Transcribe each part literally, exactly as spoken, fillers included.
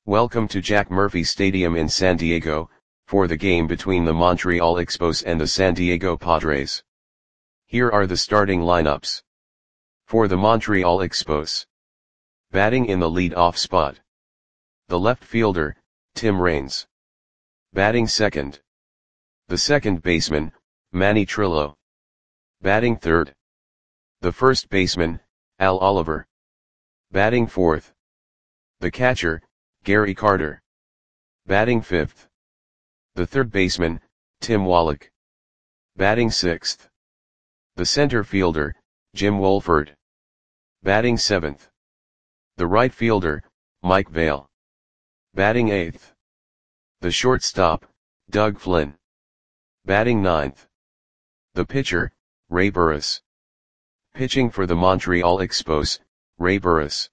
Welcome to Jack Murphy Stadium in San Diego, for the game between the Montreal Expos and the San Diego Padres. Here are the starting lineups. For the Montreal Expos. Batting in the lead-off spot. The left fielder, Tim Raines. Batting second. The second baseman, Manny Trillo. Batting third. The first baseman, Al Oliver. Batting fourth. The catcher, Gary Carter. Batting fifth. The third baseman, Tim Wallach. Batting sixth. The center fielder, Jim Wohlford. Batting seventh. The right fielder, Mike Vail. Batting eighth. The shortstop, Doug Flynn. Batting ninth. The pitcher, Ray Burris. Pitching for the Montreal Expos, Ray Burris.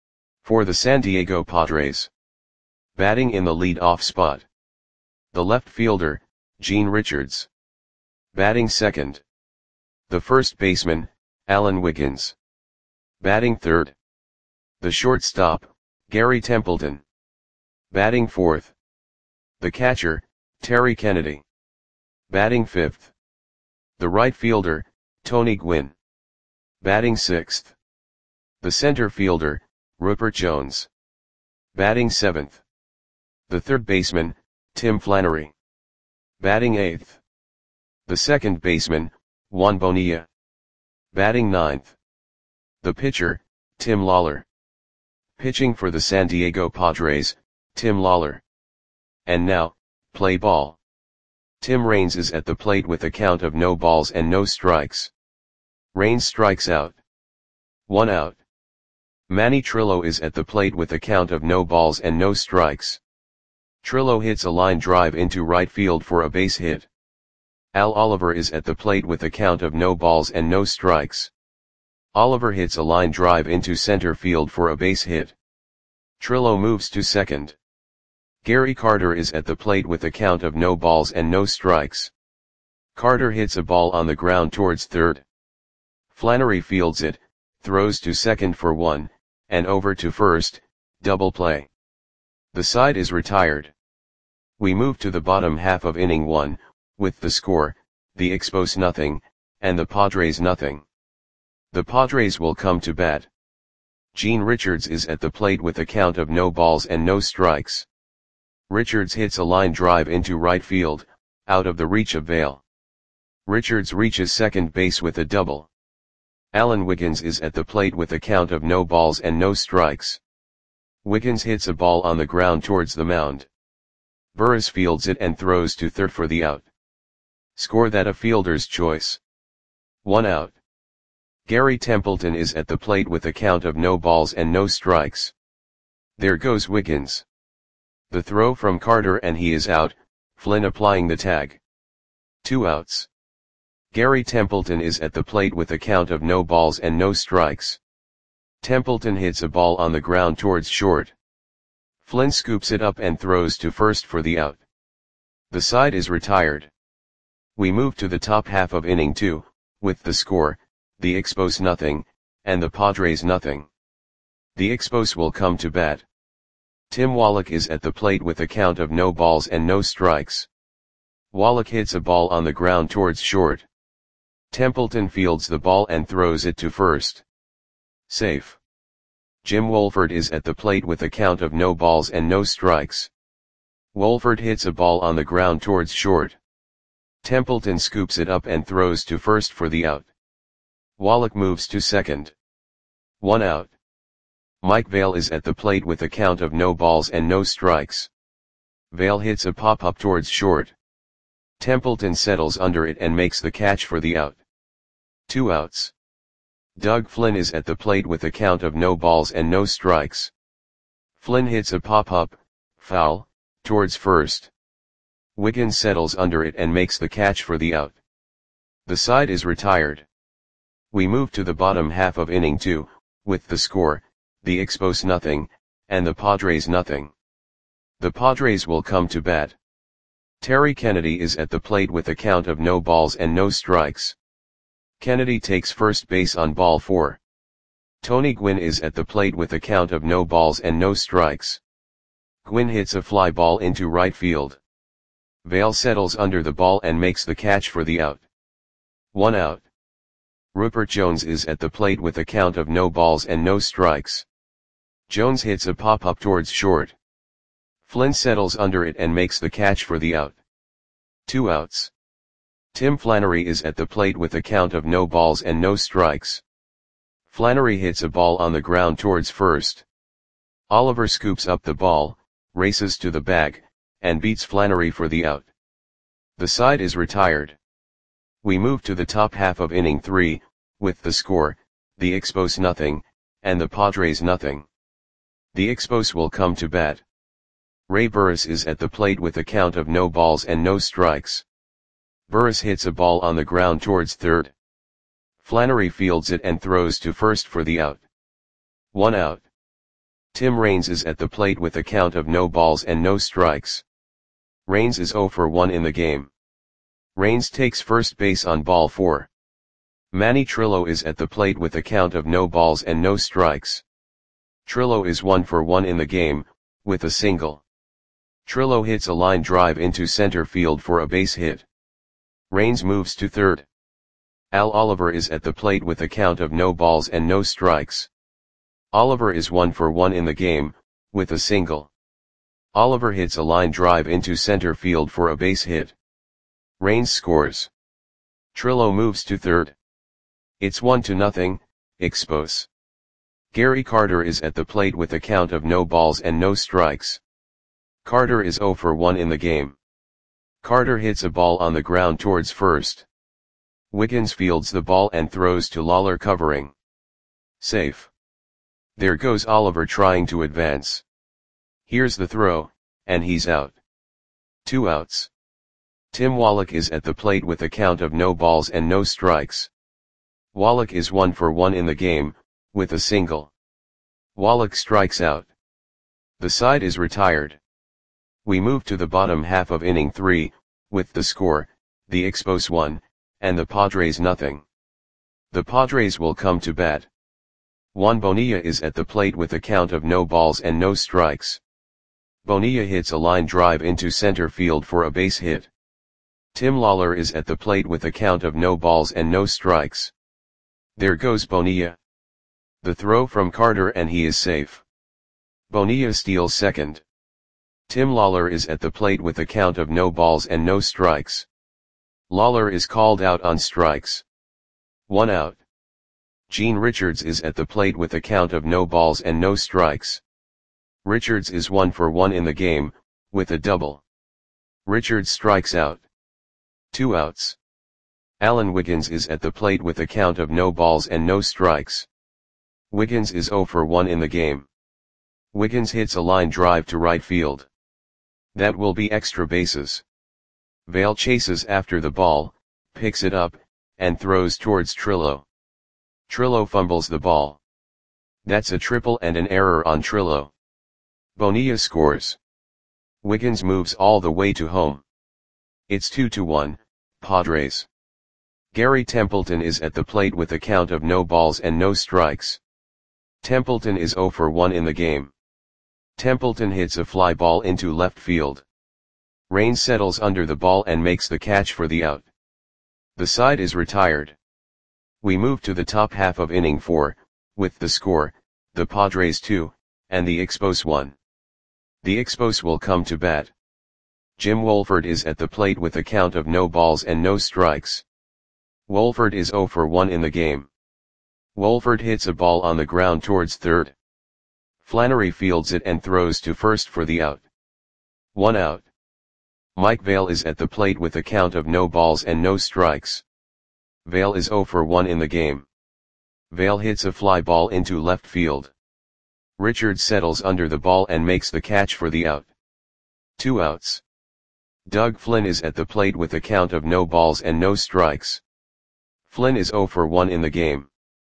For the San Diego Padres. Batting in the lead-off spot. The left fielder, Gene Richards. Batting second. The first baseman, Alan Wiggins. Batting third. The shortstop, Gary Templeton. Batting fourth. The catcher, Terry Kennedy. Batting fifth. The right fielder, Tony Gwynn. Batting sixth. The center fielder, Rupert Jones. Batting seventh. The third baseman, Tim Flannery. Batting eighth. The second baseman, Juan Bonilla. Batting ninth. The pitcher, Tim Lawler. Pitching for the San Diego Padres, Tim Lawler. And now, play ball. Tim Raines is at the plate with a count of no balls and no strikes. Raines strikes out. One out. Manny Trillo is at the plate with a count of no balls and no strikes. Trillo hits a line drive into right field for a base hit. Al Oliver is at the plate with a count of no balls and no strikes. Oliver hits a line drive into center field for a base hit. Trillo moves to second. Gary Carter is at the plate with a count of no balls and no strikes. Carter hits a ball on the ground towards third. Flannery fields it, throws to second for one, and over to first, double play. The side is retired. We move to the bottom half of inning one, with the score, the Expos nothing, and the Padres nothing. The Padres will come to bat. Gene Richards is at the plate with a count of no balls and no strikes. Richards hits a line drive into right field, out of the reach of Vail. Richards reaches second base with a double. Alan Wiggins is at the plate with a count of no balls and no strikes. Wiggins hits a ball on the ground towards the mound. Burris fields it and throws to third for the out. Score that a fielder's choice. One out. Gary Templeton is at the plate with a count of no balls and no strikes. There goes Wiggins. The throw from Carter and he is out, Flynn applying the tag. Two outs. Gary Templeton is at the plate with a count of no balls and no strikes. Templeton hits a ball on the ground towards short. Flynn scoops it up and throws to first for the out. The side is retired. We move to the top half of inning two, with the score, the Expos nothing, and the Padres nothing. The Expos will come to bat. Tim Wallach is at the plate with a count of no balls and no strikes. Wallach hits a ball on the ground towards short. Templeton fields the ball and throws it to first. Safe. Jim Wohlford is at the plate with a count of no balls and no strikes. Wohlford hits a ball on the ground towards short. Templeton scoops it up and throws to first for the out. Wallach moves to second. One out. Mike Vail is at the plate with a count of no balls and no strikes. Vail hits a pop-up towards short. Templeton settles under it and makes the catch for the out. Two outs. Doug Flynn is at the plate with a count of no balls and no strikes. Flynn hits a pop-up, foul, towards first. Wiggins settles under it and makes the catch for the out. The side is retired. We move to the bottom half of inning two, with the score, the Expos nothing, and the Padres nothing. The Padres will come to bat. Terry Kennedy is at the plate with a count of no balls and no strikes. Kennedy takes first base on ball four. Tony Gwynn is at the plate with a count of no balls and no strikes. Gwynn hits a fly ball into right field. Vail settles under the ball and makes the catch for the out. One out. Rupert Jones is at the plate with a count of no balls and no strikes. Jones hits a pop-up towards short. Flynn settles under it and makes the catch for the out. Two outs. Tim Flannery is at the plate with a count of no balls and no strikes. Flannery hits a ball on the ground towards first. Oliver scoops up the ball, races to the bag, and beats Flannery for the out. The side is retired. We move to the top half of inning three, with the score, the Expos nothing, and the Padres nothing. The Expos will come to bat. Ray Burris is at the plate with a count of no balls and no strikes. Burris hits a ball on the ground towards third. Flannery fields it and throws to first for the out. One out. Tim Raines is at the plate with a count of no balls and no strikes. Raines is oh for one in the game. Raines takes first base on ball four. Manny Trillo is at the plate with a count of no balls and no strikes. Trillo is one for one in the game, with a single. Trillo hits a line drive into center field for a base hit. Raines moves to third. Al Oliver is at the plate with a count of no balls and no strikes. Oliver is one for one in the game, with a single. Oliver hits a line drive into center field for a base hit. Raines scores. Trillo moves to third. It's one to nothing, Expos. Gary Carter is at the plate with a count of no balls and no strikes. Carter is oh for one in the game. Carter hits a ball on the ground towards first. Wiggins fields the ball and throws to Lawler covering. Safe. There goes Oliver trying to advance. Here's the throw, and he's out. Two outs. Tim Wallach is at the plate with a count of no balls and no strikes. Wallach is one for one in the game, with a single. Wallach strikes out. The side is retired. We move to the bottom half of inning three, with the score, the Expos one, and the Padres nothing. The Padres will come to bat. Juan Bonilla is at the plate with a count of no balls and no strikes. Bonilla hits a line drive into center field for a base hit. Tim Lawler is at the plate with a count of no balls and no strikes. There goes Bonilla. The throw from Carter and he is safe. Bonilla steals second. Tim Lawler is at the plate with a count of no balls and no strikes. Lawler is called out on strikes. One out. Gene Richards is at the plate with a count of no balls and no strikes. Richards is one for one in the game, with a double. Richards strikes out. Two outs. Alan Wiggins is at the plate with a count of no balls and no strikes. Wiggins is oh for one in the game. Wiggins hits a line drive to right field. That will be extra bases. Vail chases after the ball, picks it up, and throws towards Trillo. Trillo fumbles the ball. That's a triple and an error on Trillo. Bonilla scores. Wiggins moves all the way to home. It's two to one, Padres. Gary Templeton is at the plate with a count of no balls and no strikes. Templeton is oh for one in the game. Templeton hits a fly ball into left field. Raines settles under the ball and makes the catch for the out. The side is retired. We move to the top half of inning four, with the score, the Padres two, and the Expos one. The Expos will come to bat. Jim Wolford is at the plate with a count of no balls and no strikes. Wolford is oh for one in the game. Wolford hits a ball on the ground towards third. Flannery fields it and throws to first for the out. One out. Mike Vail is at the plate with a count of no balls and no strikes. Vail is oh for one in the game. Vail hits a fly ball into left field. Richards settles under the ball and makes the catch for the out. Two outs. Doug Flynn is at the plate with a count of no balls and no strikes. Flynn is oh for one in the game.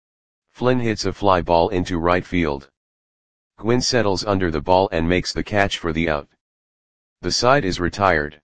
Flynn hits a fly ball into right field. Gwynn settles under the ball and makes the catch for the out. The side is retired.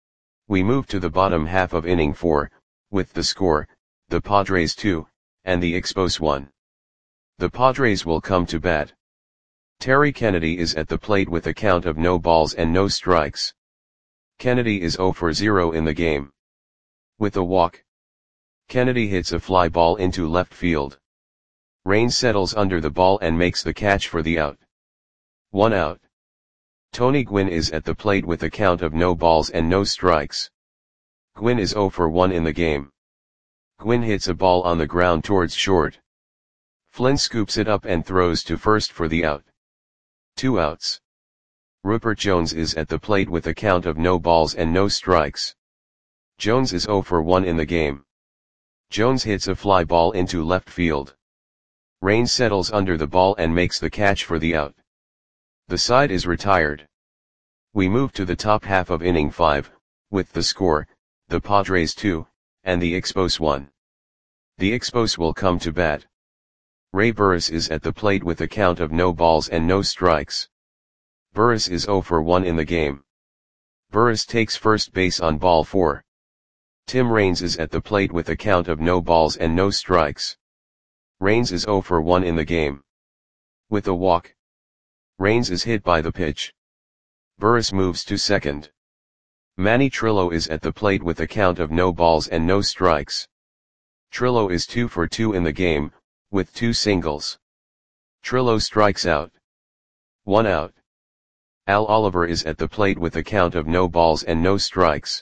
We move to the bottom half of inning four, with the score, the Padres two, and the Expos one. The Padres will come to bat. Terry Kennedy is at the plate with a count of no balls and no strikes. Kennedy is zero for zero in the game. With a walk, Kennedy hits a fly ball into left field. Raines settles under the ball and makes the catch for the out. One out. Tony Gwynn is at the plate with a count of no balls and no strikes. Gwynn is zero for one in the game. Gwynn hits a ball on the ground towards short. Flynn scoops it up and throws to first for the out. Two outs. Rupert Jones is at the plate with a count of no balls and no strikes. Jones is zero for one in the game. Jones hits a fly ball into left field. Raines settles under the ball and makes the catch for the out. The side is retired. We move to the top half of inning five, with the score, the Padres two, and the Expos one. The Expos will come to bat. Ray Burris is at the plate with a count of no balls and no strikes. Burris is zero for one in the game. Burris takes first base on ball four. Tim Raines is at the plate with a count of no balls and no strikes. Raines is zero for one in the game. With a walk, Raines is hit by the pitch. Burris moves to second. Manny Trillo is at the plate with a count of no balls and no strikes. Trillo is two for two in the game, with two singles. Trillo strikes out. One out. Al Oliver is at the plate with a count of no balls and no strikes.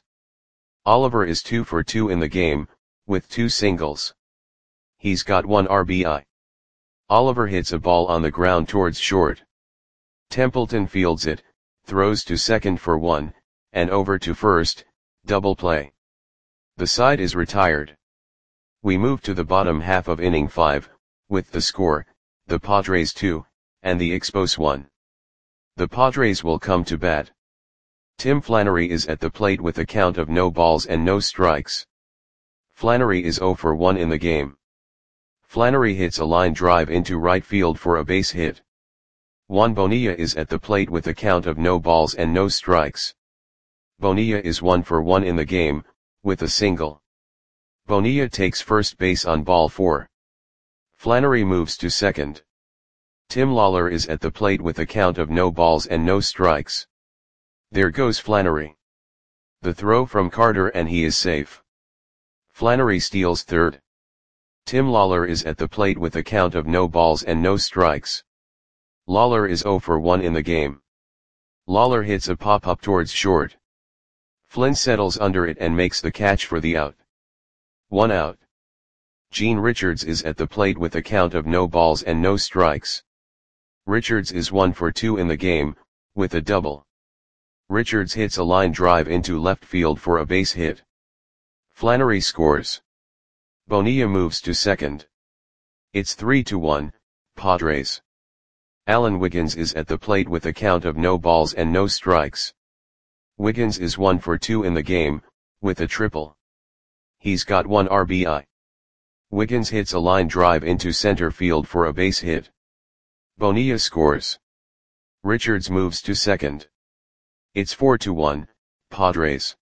Oliver is two for two in the game, with two singles. He's got one R B I. Oliver hits a ball on the ground towards short. Templeton fields it, throws to second for one, and over to first, double play. The side is retired. We move to the bottom half of inning five, with the score, the Padres two, and the Expos one. The Padres will come to bat. Tim Flannery is at the plate with a count of no balls and no strikes. Flannery is zero for one in the game. Flannery hits a line drive into right field for a base hit. Juan Bonilla is at the plate with a count of no balls and no strikes. Bonilla is one for one in the game, with a single. Bonilla takes first base on ball four. Flannery moves to second. Tim Lawler is at the plate with a count of no balls and no strikes. There goes Flannery. The throw from Carter and he is safe. Flannery steals third. Tim Lawler is at the plate with a count of no balls and no strikes. Lawler is zero for one in the game. Lawler hits a pop-up towards short. Flynn settles under it and makes the catch for the out. One out. Gene Richards is at the plate with a count of no balls and no strikes. Richards is one for two in the game, with a double. Richards hits a line drive into left field for a base hit. Flannery scores. Bonilla moves to second. It's three to one, Padres. Alan Wiggins is at the plate with a count of no balls and no strikes. Wiggins is one for two in the game, with a triple. He's got one R B I. Wiggins hits a line drive into center field for a base hit. Bonilla scores. Richards moves to second. It's four to one, Padres.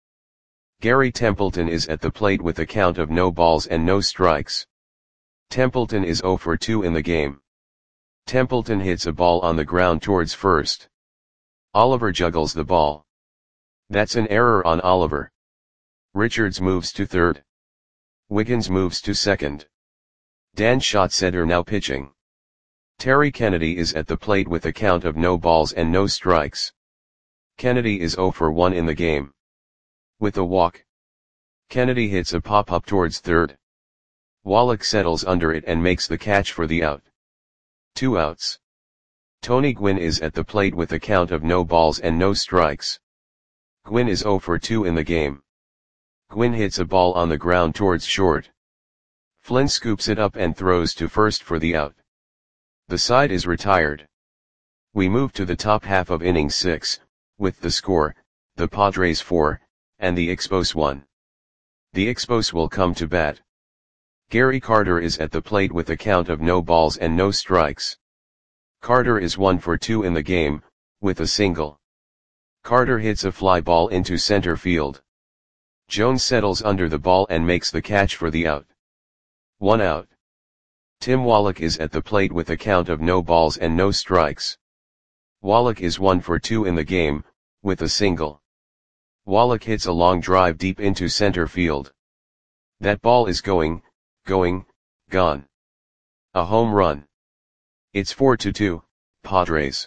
Gary Templeton is at the plate with a count of no balls and no strikes. Templeton is zero for two in the game. Templeton hits a ball on the ground towards first. Oliver juggles the ball. That's an error on Oliver. Richards moves to third. Wiggins moves to second. Dan Schatzeder now pitching. Terry Kennedy is at the plate with a count of no balls and no strikes. Kennedy is zero for one in the game. With a walk, Kennedy hits a pop-up towards third. Wallach settles under it and makes the catch for the out. Two outs. Tony Gwynn is at the plate with a count of no balls and no strikes. Gwynn is zero for two in the game. Gwynn hits a ball on the ground towards short. Flynn scoops it up and throws to first for the out. The side is retired. We move to the top half of inning six, with the score, the Padres four, and the Expos one. The Expos will come to bat. Gary Carter is at the plate with a count of no balls and no strikes. Carter is one for two in the game, with a single. Carter hits a fly ball into center field. Jones settles under the ball and makes the catch for the out. One out. Tim Wallach is at the plate with a count of no balls and no strikes. Wallach is one for two in the game, with a single. Wallach hits a long drive deep into center field. That ball is going, going, gone. A home run. It's four to two, Padres.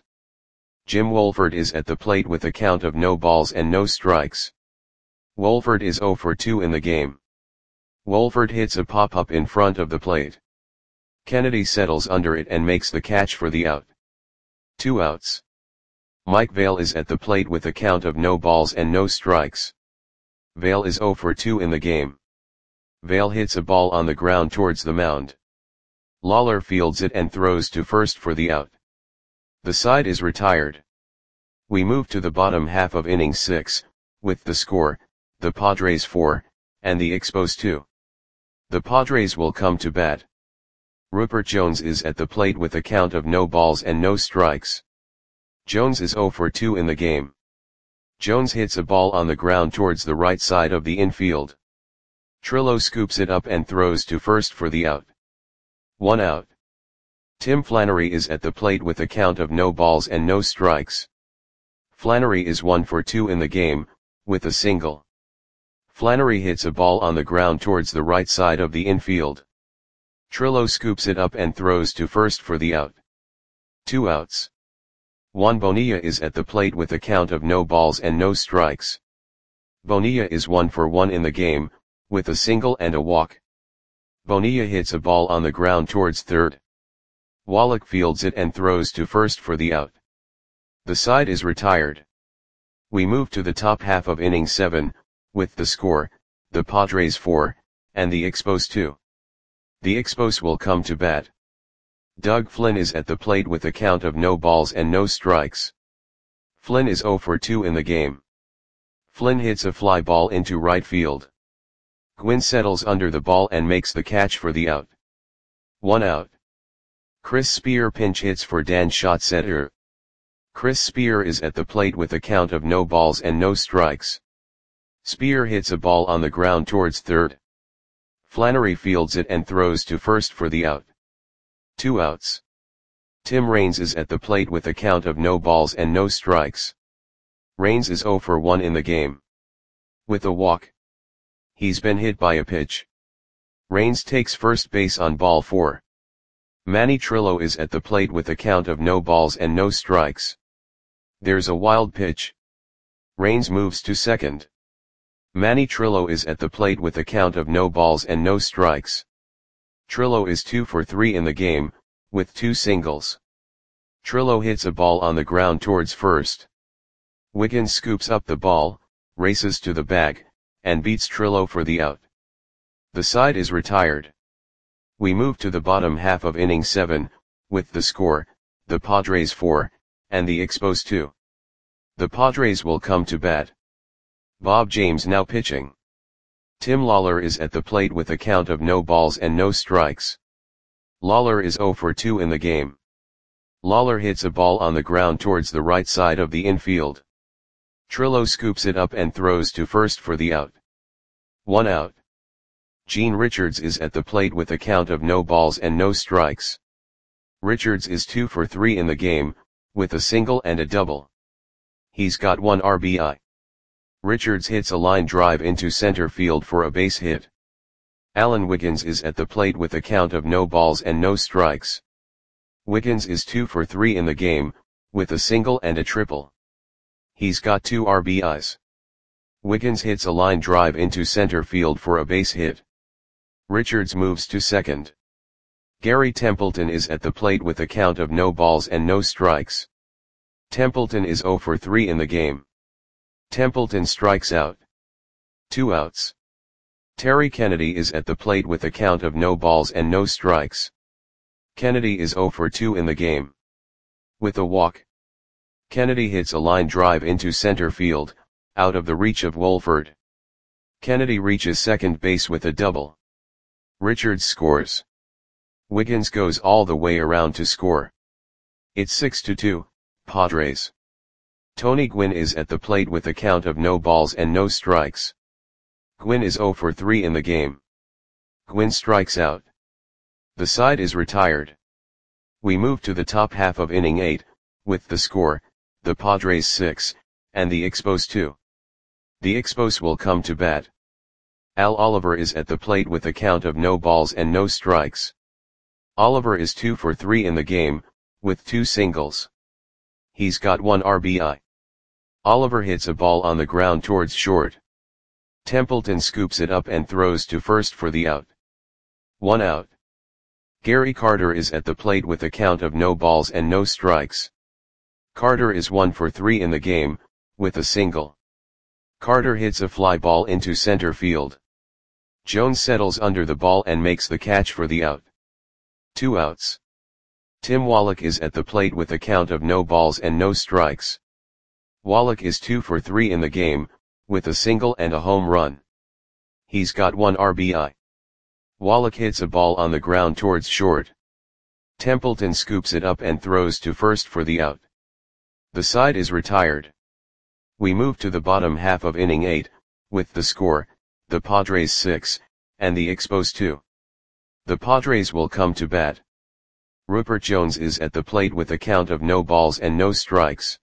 Jim Wohlford is at the plate with a count of no balls and no strikes. Wohlford is zero for two in the game. Wohlford hits a pop-up in front of the plate. Kennedy settles under it and makes the catch for the out. Two outs. Mike Vail is at the plate with a count of no balls and no strikes. Vail is zero for two in the game. Vail hits a ball on the ground towards the mound. Lawler fields it and throws to first for the out. The side is retired. We move to the bottom half of inning six, with the score, the Padres four, and the Expos two. The Padres will come to bat. Rupert Jones is at the plate with a count of no balls and no strikes. Jones is zero for two in the game. Jones hits a ball on the ground towards the right side of the infield. Trillo scoops it up and throws to first for the out. One out. Tim Flannery is at the plate with a count of no balls and no strikes. Flannery is one for two in the game, with a single. Flannery hits a ball on the ground towards the right side of the infield. Trillo scoops it up and throws to first for the out. Two outs. Juan Bonilla is at the plate with a count of no balls and no strikes. Bonilla is one for one in the game, with a single and a walk. Bonilla hits a ball on the ground towards third. Wallach fields it and throws to first for the out. The side is retired. We move to the top half of inning seven, with the score, the Padres four, and the Expos two. The Expos will come to bat. Doug Flynn is at the plate with a count of no balls and no strikes. Flynn is zero for two in the game. Flynn hits a fly ball into right field. Gwynn settles under the ball and makes the catch for the out. One out. Chris Spear pinch hits for Dan Schatzeder. Chris Spear is at the plate with a count of no balls and no strikes. Spear hits a ball on the ground towards third. Flannery fields it and throws to first for the out. Two outs. Tim Raines is at the plate with a count of no balls and no strikes. Raines is zero for one in the game. With a walk. He's been hit by a pitch. Raines takes first base on ball four. Manny Trillo is at the plate with a count of no balls and no strikes. There's a wild pitch. Raines moves to second. Manny Trillo is at the plate with a count of no balls and no strikes. Trillo is two for three in the game, with two singles. Trillo hits a ball on the ground towards first. Wiggins scoops up the ball, races to the bag, and beats Trillo for the out. The side is retired. We move to the bottom half of inning seven, with the score, the Padres four, and the Expos two. The Padres will come to bat. Bob James now pitching. Tim Lawler is at the plate with a count of no balls and no strikes. Lawler is zero for two in the game. Lawler hits a ball on the ground towards the right side of the infield. Trillo scoops it up and throws to first for the out. One out. Gene Richards is at the plate with a count of no balls and no strikes. Richards is two for three in the game, with a single and a double. He's got one R B I. Richards hits a line drive into center field for a base hit. Alan Wiggins is at the plate with a count of no balls and no strikes. Wiggins is two for three in the game, with a single and a triple. He's got two R B Is. Wiggins hits a line drive into center field for a base hit. Richards moves to second. Gary Templeton is at the plate with a count of no balls and no strikes. Templeton is zero for three in the game. Templeton strikes out. Two outs. Terry Kennedy is at the plate with a count of no balls and no strikes. Kennedy is zero for two in the game. With a walk. Kennedy hits a line drive into center field, out of the reach of Wohlford. Kennedy reaches second base with a double. Richards scores. Wiggins goes all the way around to score. It's six to two, Padres. Tony Gwynn is at the plate with a count of no balls and no strikes. Gwynn is zero for three in the game. Gwynn strikes out. The side is retired. We move to the top half of inning eight, with the score, the Padres six, and the Expos two. The Expos will come to bat. Al Oliver is at the plate with a count of no balls and no strikes. Oliver is two for three in the game, with two singles. He's got one R B I. Oliver hits a ball on the ground towards short. Templeton scoops it up and throws to first for the out. One out. Gary Carter is at the plate with a count of no balls and no strikes. Carter is one for three in the game, with a single. Carter hits a fly ball into center field. Jones settles under the ball and makes the catch for the out. Two outs. Tim Wallach is at the plate with a count of no balls and no strikes. Wallach is two for three in the game, with a single and a home run. He's got one R B I. Wallach hits a ball on the ground towards short. Templeton scoops it up and throws to first for the out. The side is retired. We move to the bottom half of inning eight, with the score, the Padres six, and the Expos two. The Padres will come to bat. Rupert Jones is at the plate with a count of no balls and no strikes.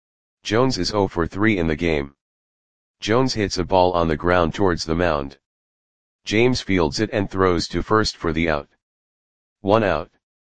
Jones is zero for three in the game. Jones hits a ball on the ground towards the mound. James fields it and throws to first for the out. One out.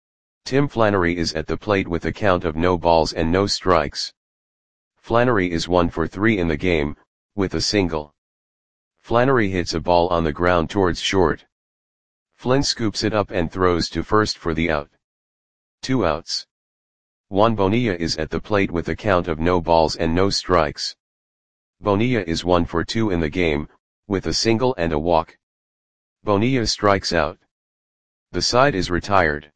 Tim Flannery is at the plate with a count of no balls and no strikes. Flannery is one for three in the game, with a single. Flannery hits a ball on the ground towards short. Flynn scoops it up and throws to first for the out. Two outs. Juan Bonilla is at the plate with a count of no balls and no strikes. Bonilla is one for two in the game, with a single and a walk. Bonilla strikes out. The side is retired.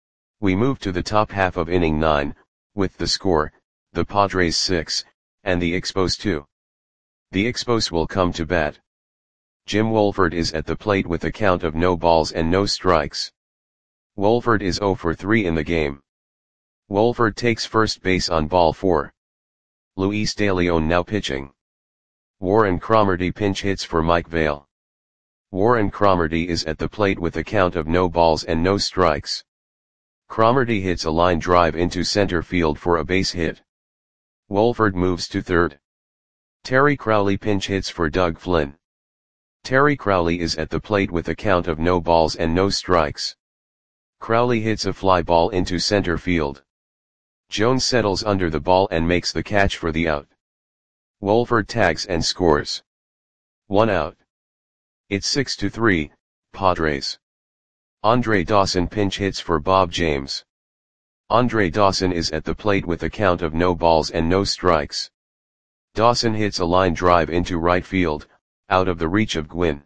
We move to the top half of inning nine, with the score, the Padres six, and the Expos two. The Expos will come to bat. Jim Wolford is at the plate with a count of no balls and no strikes. Wolford is zero for three in the game. Wolford takes first base on ball four. Luis De Leon now pitching. Warren Cromartie pinch hits for Mike Vail. Warren Cromartie is at the plate with a count of no balls and no strikes. Cromartie hits a line drive into center field for a base hit. Wolford moves to third. Terry Crowley pinch hits for Doug Flynn. Terry Crowley is at the plate with a count of no balls and no strikes. Crowley hits a fly ball into center field. Jones settles under the ball and makes the catch for the out. Wolford tags and scores. One out. It's six to three, Padres. Andre Dawson pinch hits for Bob James. Andre Dawson is at the plate with a count of no balls and no strikes. Dawson hits a line drive into right field, out of the reach of Gwynn.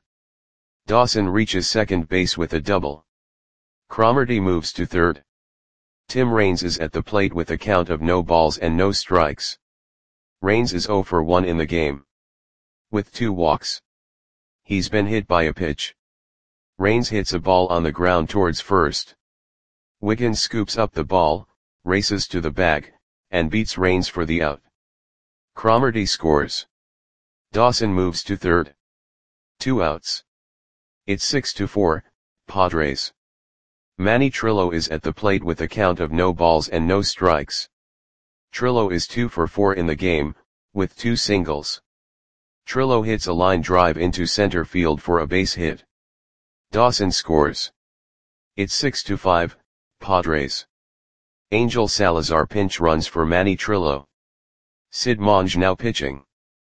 Dawson reaches second base with a double. Cromartie moves to third. Tim Raines is at the plate with a count of no balls and no strikes. Raines is zero for one in the game, with two walks. He's been hit by a pitch. Raines hits a ball on the ground towards first. Wiggins scoops up the ball, races to the bag, and beats Raines for the out. Cromartie scores. Dawson moves to third. Two outs. It's six to four, Padres. Manny Trillo is at the plate with a count of no balls and no strikes. Trillo is two for four in the game, with two singles. Trillo hits a line drive into center field for a base hit. Dawson scores. It's six to five, Padres. Angel Salazar pinch runs for Manny Trillo. Sid Monge now pitching.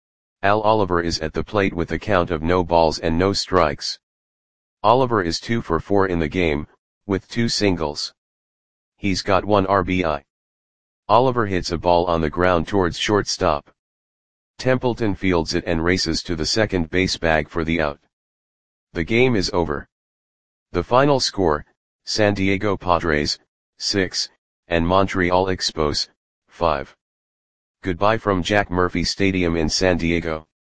Al Oliver is at the plate with a count of no balls and no strikes. Oliver is two for four in the game, with two singles. He's got one R B I. Oliver hits a ball on the ground towards shortstop. Templeton fields it and races to the second base bag for the out. The game is over. The final score, San Diego Padres, six, and Montreal Expos, five. Goodbye from Jack Murphy Stadium in San Diego.